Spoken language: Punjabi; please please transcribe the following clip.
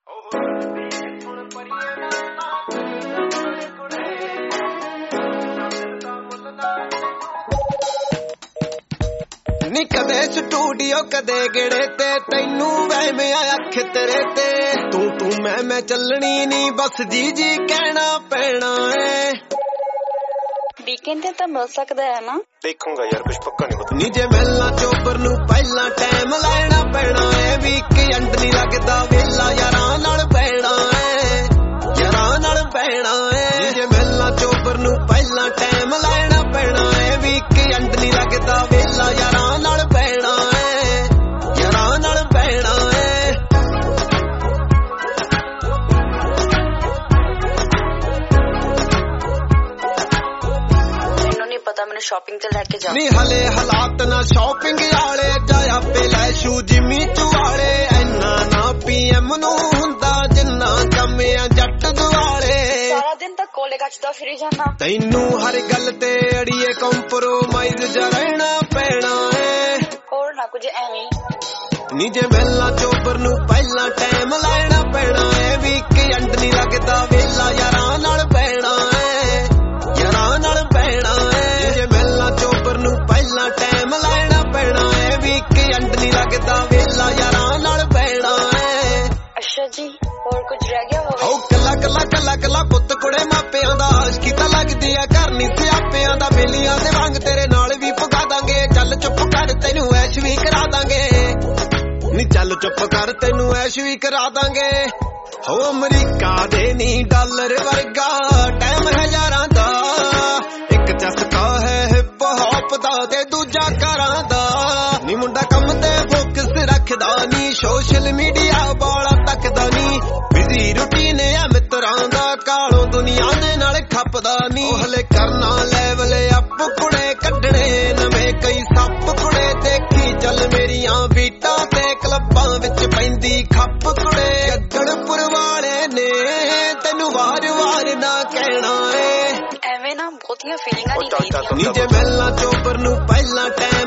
ਨੀ ਕਦੇ ਸਟੂਡੀਓ ਕਦੇ ਗੇੜੇ ਤੇ ਤੈਨੂੰ ਵਹਿਮ ਅੱਖ ਤੇਰੇ ਤੇ ਤੂੰ ਮੈਂ ਚੱਲਣੀ ਨੀ ਬਸ ਜੀ ਕਹਿਣਾ ਪੈਣਾ ਏ ਵੀਕਐਂਡ ਤੇ ਤਾਂ ਮਿਲ ਸਕਦਾ ਹੈ ਨਾ ਦੇਖੂੰਗਾ ਯਾਰ ਕੁਝ ਪੱਕਾ ਨਹੀਂ ਪਤਾ ਨੀ ਜੇ ਮਿਲਣਾ ਚੋਬਰ ਨੂੰ ਪਹਿਲਾਂ ਟਾਈਮ ਲੈਣਾ ਪੈਣਾ ਏ ਵੀਕਐਂਡ ਨਹੀਂ ਲੱਗਦਾ ਵੇਲਾ ਯਾਰਾਂ ਨਾਲ ਪੈਣਾ ਏ ਯਾਰਾਂ ਨਾਲ ਪੈਣਾ ਏ ਨੀ ਜੇ ਮਿਲਣਾ ਚੋਬਰ ਨੂੰ ਪਹਿਲਾਂ ਟਾਈਮ ਲੈਣਾ ਪੈਣਾ ਏ ਵੀਕਐਂਡ ਨਹੀਂ ਲੱਗਦਾ ਵੇਲਾ ਯਾਰਾਂ ਨਾਲ ਪੈਣਾ ਏ ਯਾਰਾਂ ਨਾਲ ਪੈਣਾ ਏ ਮੈਨੂੰ ਨਹੀਂ ਪਤਾ ਮੈਨੂੰ ਸ਼ਾਪਿੰਗ ਤੇ ਲੈ ਕੇ ਜਾ ਨੀ ਹਲੇ ਹਾਲਾਤ ਨਾ ਸ਼ਾਪਿੰਗ ਵਾਲੇ ਜਾ ਆਪੇ ਲੈ ਸ਼ੂ ਜਿਮੀ ਚੁਆਲੇ ਐਨਾ ਨਾ ਪੀਐਮ ਨੂੰ ਹੁੰਦਾ ਜਿੰਨਾ ਕੰਮਿਆ ਜੱਟ ਦੁਆਲੇ ਸਾਰਾ ਦਿਨ ਤਾਂ ਕੋਲੇ ਕੱਚਦਾ ਫਿਰੀ ਜਾਣਾ ਤੈਨੂੰ ਹਰ ਗੱਲ ਤੇ ਅੜੀਏ ਕੰਪਰੋਮਾਈਜ਼ ਜਾ ਰਹਿਣਾ ਪੈਣਾ ਏ ਹੋਰ ਨਾ ਕੁਝ ਐਵੇਂ ਨੀ ਜੇ ਮਿਲਣਾ ਚੋਬਰ ਨੂੰ ਪਹਿਲਾਂ ਟਾਈਮ ਲੈਣਾ ਪੈਣਾ ਏ ਵੀਕਐਂਡ ਨਹੀਂ ਲੱਗਦਾ ਵੇਲਾ ਯਾਰਾਂ ਨਾਲ ਪੈਣਾ ਏ ਯਾਰਾਂ ਨਾਲ ਪੈਣਾ ਏ ਜੇ ਮਿਲਣਾ ਚੋਬਰ ਨੂੰ ਪਹਿਲਾਂ ਟਾਈਮ ਲੈਣਾ ਪੈਣਾ ਏ ਵੀਕਐਂਡ ਨਹੀਂ ਲੱਗਦਾ ਵੇਲਾ ਯਾਰਾਂ ਨਾਲ ਪੈਣਾ ਏ ਅੱਛਾ ਜੀ ਹੋਰ ਕੁਝ ਰਹਿ ਗਿਆ ਹੋਵੇ ਓ ਕੱਲਾ ਪੁੱਤ ਕੁੜੇ ਮਾਪਿਆਂ ਦਾ ਆਸ਼ਕੀ ਤਾਂ ਲੱਗਦੀ ਆ ਘਰ ਨਹੀਂ ਸਿਆਪਿਆਂ ਦਾ ਬੇਲੀਆਂ ਦੇ ਵਾਂਗ ਤੇਰੇ ਨਾਲ ਵੀ ਪਗਾ ਦਾਂਗੇ ਚੱਲ ਚੁੱਪ ਕਰ ਤੈਨੂੰ ਐਸ਼ ਵੀ ਕਰਾ ਦਾਂਗੇ ਨੀ ਚੱਲ ਚੁੱਪ ਕਰ ਤੈਨੂੰ ਐਸ਼ ਵੀ ਕਰਾ ਦਾਂਗੇ ਹੋ ਅਮਰੀਕਾ ਦੇ ਨੀ ਡਾਲਰ ਵਰਗਾ ਟਾਈਮ ਹਜ਼ਾਰਾਂ ਦਾ ਇੱਕ ਚਸਕਾ ਹੈ ਹਿਪ ਹੌਪ ਦਾ ਤੇ ਦੂਜਾ ਘਰਾਂ ਦਾ ਨੀ ਮੁੰਡਾ ਕੰਮ ਤੇ ਫੋਕਸ ਰੱਖਦਾ ਨੀ ਸੋਸ਼ਲ ਮੀਡੀਆ ਬਾਲਾ ਤੱਕਦਾ ਨੀ ਬਿਜ਼ੀ ਰੂਟੀਨ ਆ ਮਿੱਤਰਾਂ ਦਾ ਕਾਲੋਂ ਦੁਨੀਆ ਦੇ ਨਾਲ ਖੱਪਦਾ ਨੀ ਹਲੇ ਕਰਨਾ ਲੈਵਲ ਅਪ ਕੁੜੇ ਕੱਢਣੇ ਨਵੇਂ ਕਈ ਸੱਪ ਕੁੜੇ ਦੇਖੀ ਚੱਲ ਮੇਰੀਆਂ ਬੀਟਾਂ ਤੇ ਕਲੱਬਾਂ ਵਿੱਚ ਪੈਂਦੀ ਖੱਪ ਕੁੜੇ ਗੱਗੜਪੁਰ ਵਾਲੇ ਨੇ ਤੈਨੂੰ ਵਾਰ-ਵਾਰ ਨਾ ਕਹਿਣਾ ਏ ਐਵੇਂ ਨਾ ਬਹੁਤੀਆਂ ਫੀਲਿੰਗਾਂ ਨਹੀਂ ਚੱਲ ਦੇਦੀਆਂ ਨੀ ਜੇ ਮਿਲਣਾ ਚੋਬਰ ਨੂੰ ਪਹਿਲਾਂ ਟਾਈਮ